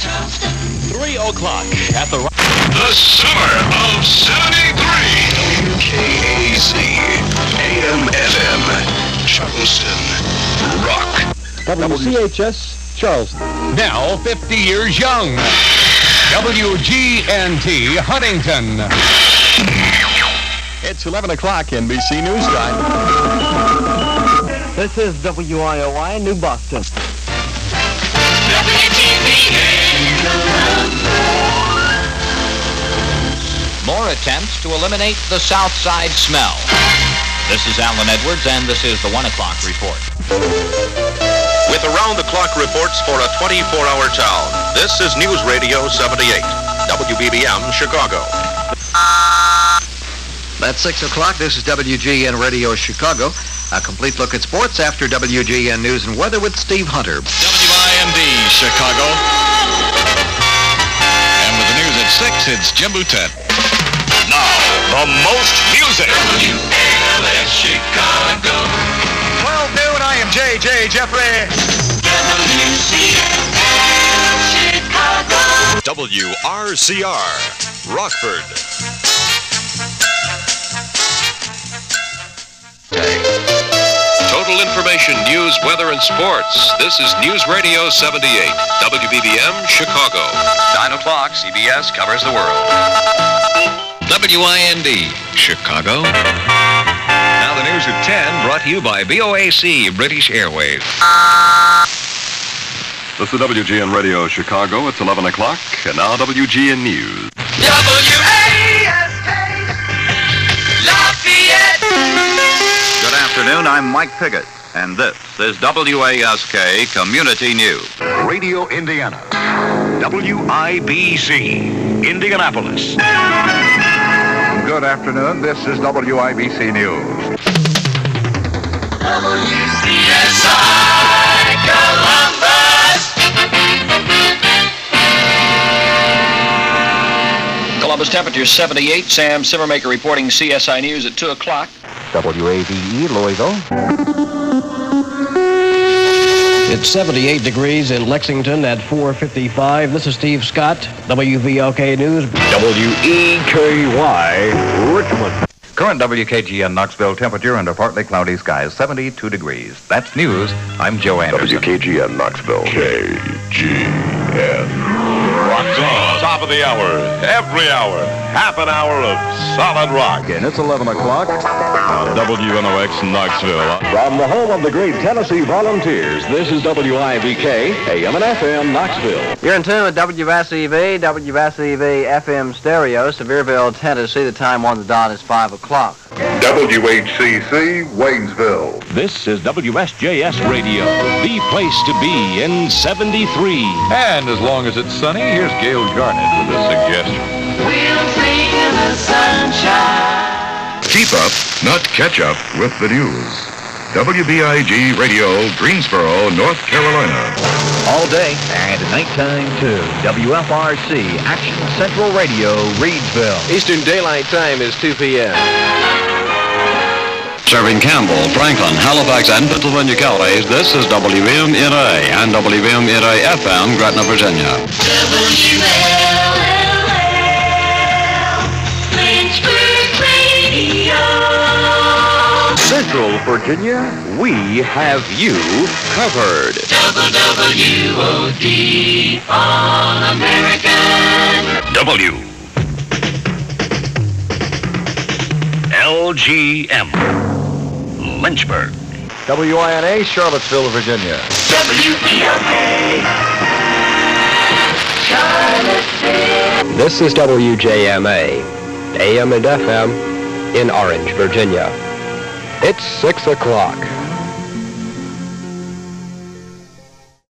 3 o'clock at the... The summer of 73. WKAZ. AM, FM. Charleston. Rock. WCHS, Charleston. Now 50 years young. WGNT, Huntington. It's 11 o'clock, NBC News Time. This is WIOI, New Boston. More attempts to eliminate the South Side smell. This is Alan Edwards, and this is the 1 o'clock report. With around-the-clock reports for a 24-hour town, this is News Radio 78, WBBM, Chicago. At 6 o'clock, this is WGN Radio Chicago. A complete look at sports after WGN News and Weather with Steve Hunter. WIND Chicago. And with the news at 6, it's Jim Boutet. Now, the most music. WALS Chicago. 12 noon, I am J.J. Jeffrey. WCL Chicago. WRCR, Rockford. Total information, news, weather, and sports. This is News Radio 78, WBBM, Chicago. 9 o'clock, CBS covers the world. WIND Chicago. Now the news at 10, brought to you by BOAC, British Airways. This is WGN Radio Chicago. It's 11 o'clock, and now WGN News. WASK Lafayette. Good afternoon, I'm Mike Piggott, and this is WASK Community News. Radio Indiana. WIBC, Indianapolis. Good afternoon, this is WIBC News. WCSI Columbus. Columbus temperature 78. Sam Simmermaker reporting CSI News at 2 o'clock. WAVE, Louisville. It's 78 degrees in Lexington at 4:55. This is Steve Scott, WVLK News. WEKY, Richmond. Current WKGN Knoxville temperature under partly cloudy skies, 72 degrees. That's news. I'm Joe Anderson. WKGN Knoxville. KGN. Rock on. Top of the hour. Every hour. Half an hour of solid rock. And it's 11 o'clock. WNOX Knoxville. From the home of the great Tennessee Volunteers, this is WIBK, AM and FM, Knoxville. You're in tune with WSEV, WSEV FM stereo, Sevierville, Tennessee. The time on the dot is 5 o'clock. WHCC, Waynesville. This is WSJS Radio, the place to be in 73. And as long as it's sunny, here's Gail Garnett with a suggestion. We'll sing in the sunshine. Keep up, not catch up, with the news. WBIG Radio, Greensboro, North Carolina. All day and at nighttime, too. WFRC, Action Central Radio, Reedsville. Eastern Daylight Time is 2 p.m. Serving Campbell, Franklin, Halifax, and Pennsylvania counties, this is WMNA and WMNA FM, Gretna, Virginia. Lynchburg Radio. Central Virginia, we have you covered. WWOD All American. WLGM, Lynchburg. WINA, Charlottesville, Virginia. WPLK. Charlottesville. This is WJMA, AM and FM in Orange, Virginia. It's 6 o'clock.